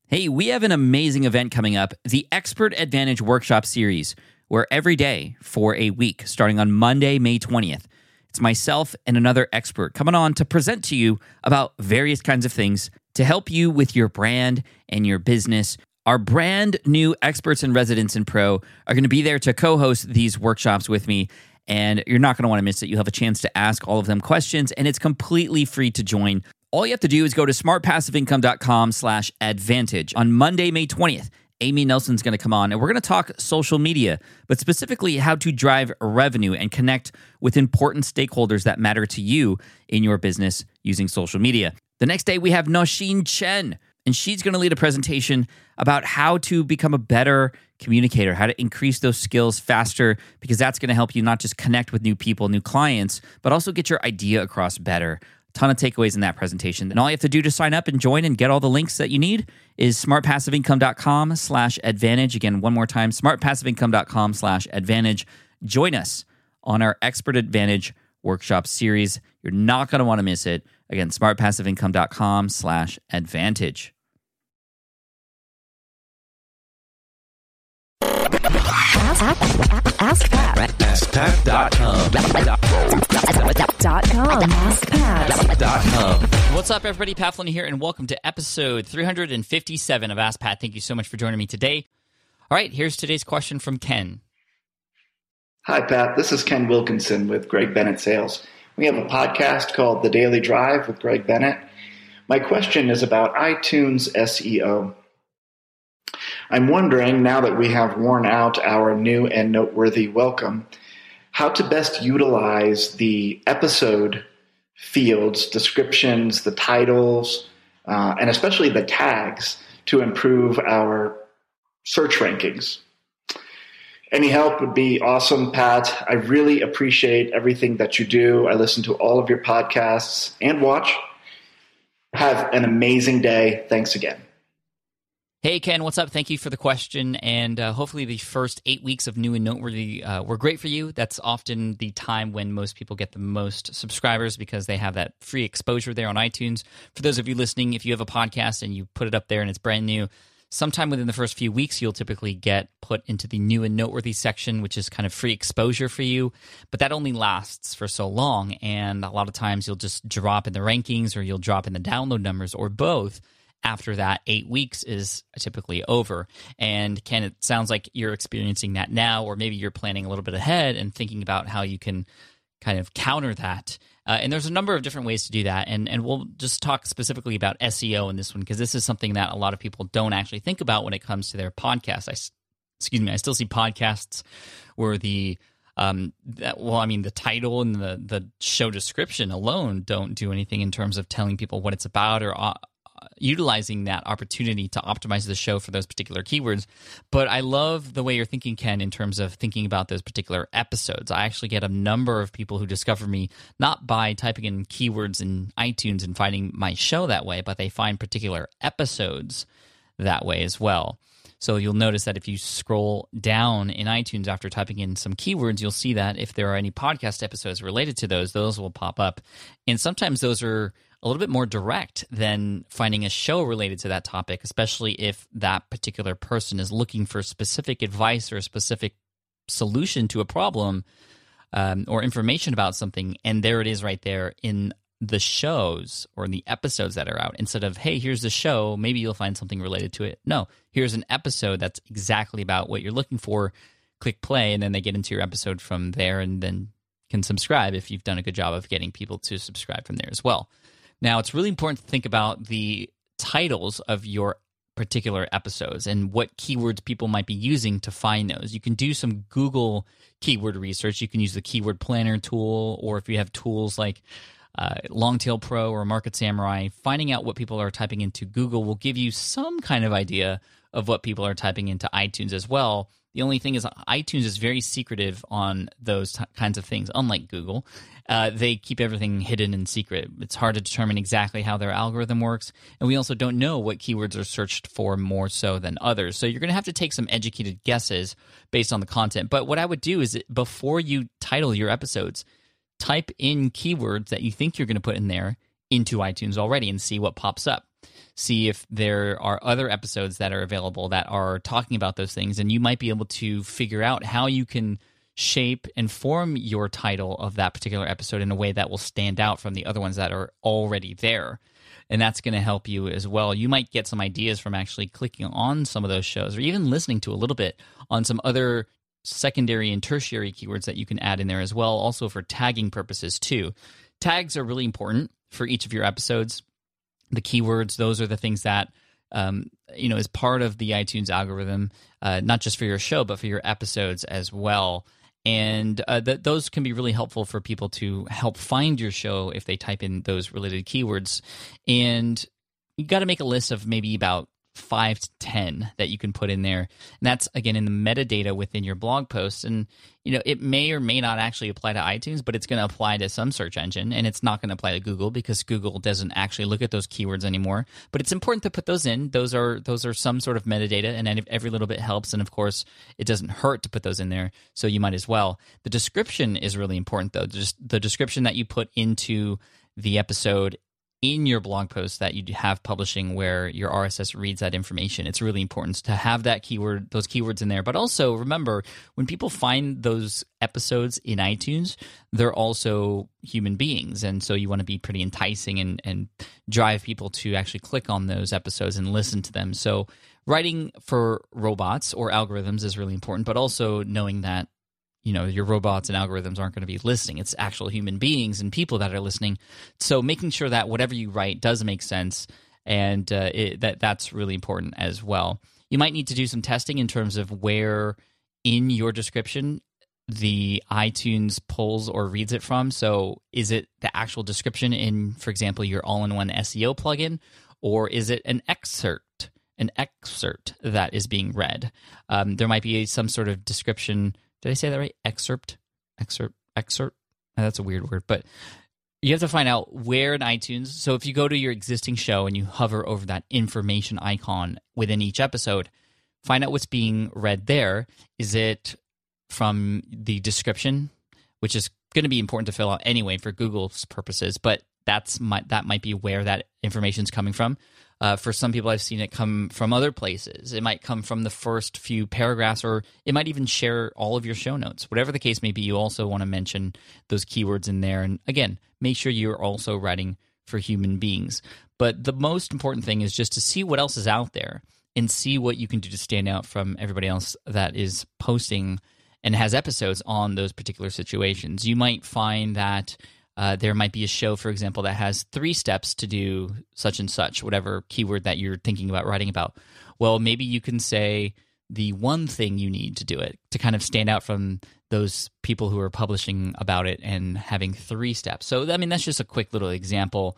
Hey, we have an amazing event coming up, the Expert Advantage Workshop Series, where every day for a week, starting on Monday, May 20th, it's myself and another expert coming on to present to you about various kinds of things to help you with your brand and your business. Our brand new experts and residents in Pro are going to be there to co-host these workshops with me, and you're not going to want to miss it. You'll have a chance to ask all of them questions, and it's completely free to join. All you have to do is go to smartpassiveincome.com/advantage. On Monday, May 20th, Amy Nelson's going to come on, and we're going to talk social media, but specifically how to drive revenue and connect with important stakeholders that matter to you in your business using social media. The next day, we have Nosheen Chen, and she's going to lead a presentation about how to become a better communicator, how to increase those skills faster, because that's going to help you not just connect with new people, new clients, but also get your idea across better. Ton of takeaways in that presentation. And all you have to do to sign up and join and get all the links that you need is smartpassiveincome.com/advantage. Again, one more time, smartpassiveincome.com/advantage. Join us on our Expert Advantage Workshop Series. You're not going to want to miss it. Again, smartpassiveincome.com/advantage. AskPat.com. AskPat.com. What's up, everybody? Pat Flynn here, and welcome to episode 357 of Ask Pat. Thank you so much for joining me today. All right, here's today's question from Ken. Hi, Pat. This is Ken Wilkinson with Greg Bennett Sales. We have a podcast called The Daily Drive with Greg Bennett. My question is about iTunes SEO. I'm wondering, now that we have worn out our new and noteworthy welcome, how to best utilize the episode fields, descriptions, the titles, and especially the tags to improve our search rankings. Any help would be awesome, Pat. I really appreciate everything that you do. I listen to all of your podcasts and watch. Have an amazing day. Thanks again. Hey, Ken, what's up? Thank you for the question, and hopefully the first 8 weeks of New and Noteworthy were great for you. That's often the time when most people get the most subscribers because they have that free exposure there on iTunes. For those of you listening, if you have a podcast and you put it up there and it's brand new, sometime within the first few weeks, you'll typically get put into the New and Noteworthy section, which is kind of free exposure for you, but that only lasts for so long, and a lot of times you'll just drop in the rankings or you'll drop in the download numbers or both. After that, 8 weeks is typically over. And Ken, it sounds like you're experiencing that now, or maybe you're planning a little bit ahead and thinking about how you can kind of counter that. And there's a number of different ways to do that. And we'll just talk specifically about SEO in this one, because this is something that a lot of people don't actually think about when it comes to their podcasts. I still see podcasts where the title and the show description alone don't do anything in terms of telling people what it's about or utilizing that opportunity to optimize the show for those particular keywords. But I love the way you're thinking, Ken, in terms of thinking about those particular episodes. I actually get a number of people who discover me not by typing in keywords in iTunes and finding my show that way, but they find particular episodes that way as well. So you'll notice that if you scroll down in iTunes after typing in some keywords, you'll see that if there are any podcast episodes related to those will pop up. And sometimes those are a little bit more direct than finding a show related to that topic, especially if that particular person is looking for specific advice or a specific solution to a problem or information about something. And there it is right there in the shows or in the episodes that are out. Instead of, hey, here's the show, maybe you'll find something related to it. No, here's an episode that's exactly about what you're looking for. Click play, and then they get into your episode from there and then can subscribe if you've done a good job of getting people to subscribe from there as well. Now, it's really important to think about the titles of your particular episodes and what keywords people might be using to find those. You can do some Google keyword research. You can use the Keyword Planner tool, or if you have tools like Longtail Pro or Market Samurai, finding out what people are typing into Google will give you some kind of idea of what people are typing into iTunes as well. The only thing is iTunes is very secretive on those kinds of things, unlike Google. They keep everything hidden and secret. It's hard to determine exactly how their algorithm works, and we also don't know what keywords are searched for more so than others. So you're going to have to take some educated guesses based on the content. But what I would do is before you title your episodes, type in keywords that you think you're going to put in there into iTunes already and see what pops up. see if there are other episodes that are available that are talking about those things, and you might be able to figure out how you can shape and form your title of that particular episode in a way that will stand out from the other ones that are already there. And that's going to help you as well. You might get some ideas from actually clicking on some of those shows, or even listening to a little bit on some other secondary and tertiary keywords that you can add in there as well, also for tagging purposes too. Tags are really important for each of your episodes. The keywords, those are the things that is part of the iTunes algorithm, not just for your show, but for your episodes as well. And those can be really helpful for people to help find your show if they type in those related keywords. And you got to make a list of maybe about 5 to 10 that you can put in there. And that's, again, in the metadata within your blog posts. And, it may or may not actually apply to iTunes, but it's going to apply to some search engine, and it's not going to apply to Google because Google doesn't actually look at those keywords anymore. But it's important to put those in. Those are some sort of metadata, and every little bit helps. And, of course, it doesn't hurt to put those in there, so you might as well. The description is really important, though. Just the description that you put into the episode in your blog post that you have publishing where your RSS reads that information. It's really important to have those keywords in there. But also remember, when people find those episodes in iTunes, they're also human beings. And so you want to be pretty enticing and drive people to actually click on those episodes and listen to them. So writing for robots or algorithms is really important, but also knowing that your robots and algorithms aren't going to be listening. It's actual human beings and people that are listening. So making sure that whatever you write does make sense, and that's really important as well. You might need to do some testing in terms of where in your description the iTunes pulls or reads it from. So is it the actual description in, for example, your all-in-one SEO plugin, or is it an excerpt that is being read? There might be some sort of description. Did I say that right? Excerpt. That's a weird word, but you have to find out where in iTunes. So if you go to your existing show and you hover over that information icon within each episode, find out what's being read there. Is it from the description, which is going to be important to fill out anyway for Google's purposes, but that might be where that information is coming from. For some people, I've seen it come from other places. It might come from the first few paragraphs, or it might even share all of your show notes. Whatever the case may be, you also want to mention those keywords in there. And again, make sure you're also writing for human beings. But the most important thing is just to see what else is out there and see what you can do to stand out from everybody else that is posting and has episodes on those particular situations. You might find that there might be a show, for example, that has 3 steps to do such and such, whatever keyword that you're thinking about writing about. Well, maybe you can say the one thing you need to do it to kind of stand out from those people who are publishing about it and having 3 steps. So, that's just a quick little example.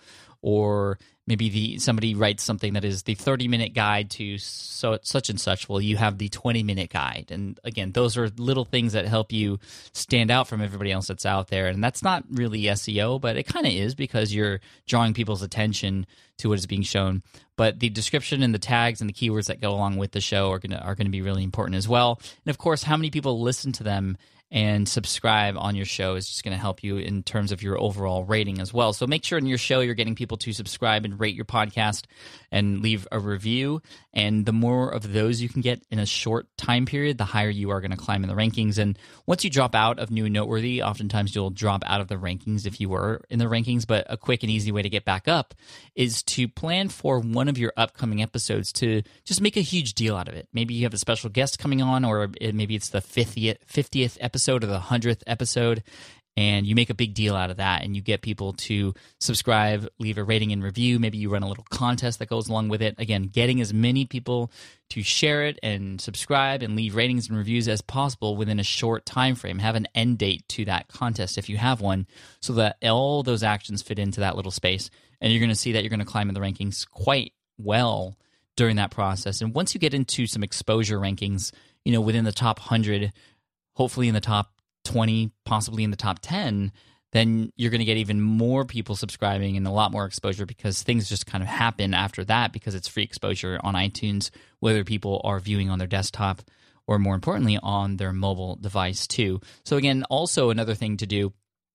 Or maybe somebody writes something that is the 30-minute guide to such and such. Well, you have the 20-minute guide. And again, those are little things that help you stand out from everybody else that's out there. And that's not really SEO, but it kind of is because you're drawing people's attention to what is being shown. But the description and the tags and the keywords that go along with the show are going to be really important as well. And of course, how many people listen to them and subscribe on your show is just going to help you in terms of your overall rating as well. So make sure in your show you're getting people to subscribe and rate your podcast and leave a review. And the more of those you can get in a short time period, the higher you are going to climb in the rankings. And once you drop out of New and Noteworthy, oftentimes you'll drop out of the rankings if you were in the rankings. But a quick and easy way to get back up is to plan for one of your upcoming episodes to just make a huge deal out of it. Maybe you have a special guest coming on, or maybe it's the 50th episode or the 100th episode, and you make a big deal out of that, and you get people to subscribe, leave a rating and review. Maybe you run a little contest that goes along with it. Again, getting as many people to share it and subscribe and leave ratings and reviews as possible within a short time frame. Have an end date to that contest if you have one, so that all those actions fit into that little space, and you're going to see that you're going to climb in the rankings quite well during that process. And once you get into some exposure rankings, within the top 100, hopefully in the top 20, possibly in the top 10, then you're going to get even more people subscribing and a lot more exposure, because things just kind of happen after that because it's free exposure on iTunes, whether people are viewing on their desktop or, more importantly, on their mobile device too. So again, also another thing to do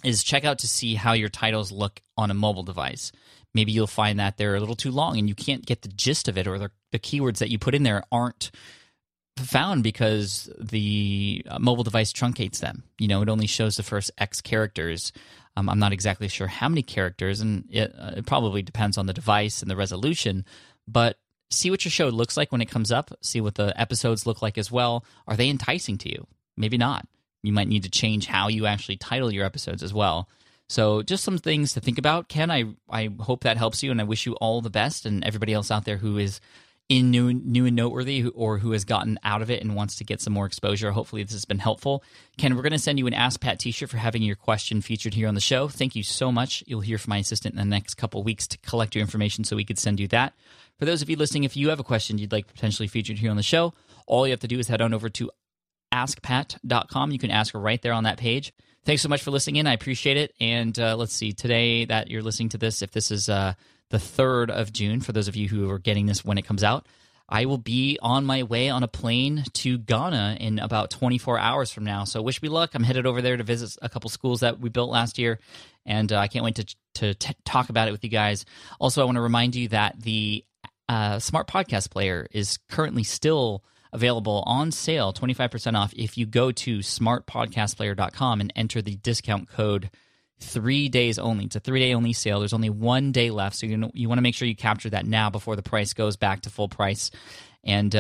is check out to see how your titles look on a mobile device. Maybe you'll find that they're a little too long and you can't get the gist of it, or the keywords that you put in there aren't found because the mobile device truncates them. It only shows the first X characters. I'm not exactly sure how many characters, and it probably depends on the device and the resolution, but see what your show looks like when it comes up. See what the episodes look like as well. Are they enticing to you? Maybe not. You might need to change how you actually title your episodes as well. So just some things to think about. Ken, I hope that helps you, and I wish you all the best, and everybody else out there who is in new and noteworthy, or who has gotten out of it and wants to get some more exposure. Hopefully this has been helpful. Ken, we're going to send you an Ask Pat t-shirt for having your question featured here on the show. Thank you so much. You'll hear from my assistant in the next couple of weeks to collect your information so we could send you that. For those of you listening, if you have a question you'd like potentially featured here on the show, all you have to do is head on over to askpat.com. You can ask her right there on that page. Thanks so much for listening in. I appreciate it. And let's see, today that you're listening to this, if this is the 3rd of June, for those of you who are getting this when it comes out, I will be on my way on a plane to Ghana in about 24 hours from now. So wish me luck. I'm headed over there to visit a couple schools that we built last year, and I can't wait to talk about it with you guys. Also, I want to remind you that the Smart Podcast Player is currently still available on sale, 25% off, if you go to smartpodcastplayer.com and enter the discount code 3 days only. It's a 3-day only sale. There's only 1 day left, so you want to make sure you capture that now before the price goes back to full price. And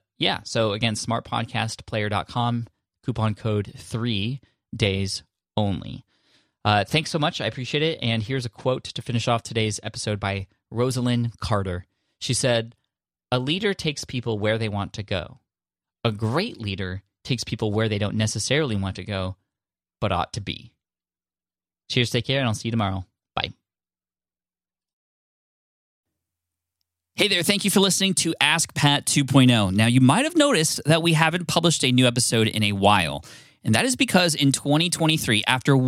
so again, smartpodcastplayer.com, coupon code 3 days only. Thanks so much. I appreciate it. And here's a quote to finish off today's episode by Rosalind Carter. She said, "A leader takes people where they want to go. A great leader takes people where they don't necessarily want to go, but ought to be." Cheers, take care, and I'll see you tomorrow. Bye. Hey there, thank you for listening to Ask Pat 2.0. Now, you might have noticed that we haven't published a new episode in a while, and that is because in 2023, after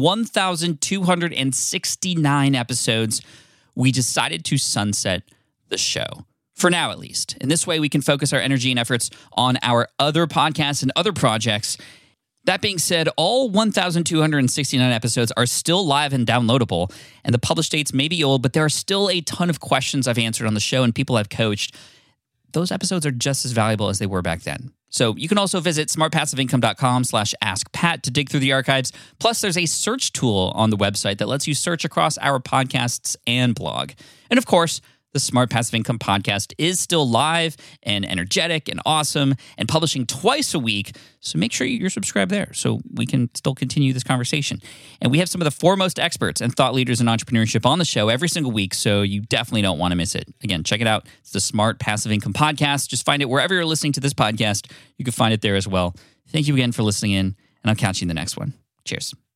1,269 episodes, we decided to sunset the show. For now, at least. In this way, we can focus our energy and efforts on our other podcasts and other projects. That being said, all 1,269 episodes are still live and downloadable, and the published dates may be old, but there are still a ton of questions I've answered on the show and people I've coached. Those episodes are just as valuable as they were back then. So you can also visit smartpassiveincome.com/askpat to dig through the archives. Plus, there's a search tool on the website that lets you search across our podcasts and blog. And of course, the Smart Passive Income podcast is still live and energetic and awesome and publishing twice a week. So make sure you're subscribed there so we can still continue this conversation. And we have some of the foremost experts and thought leaders in entrepreneurship on the show every single week, so you definitely don't want to miss it. Again, check it out. It's the Smart Passive Income podcast. Just find it wherever you're listening to this podcast. You can find it there as well. Thank you again for listening in, and I'll catch you in the next one. Cheers.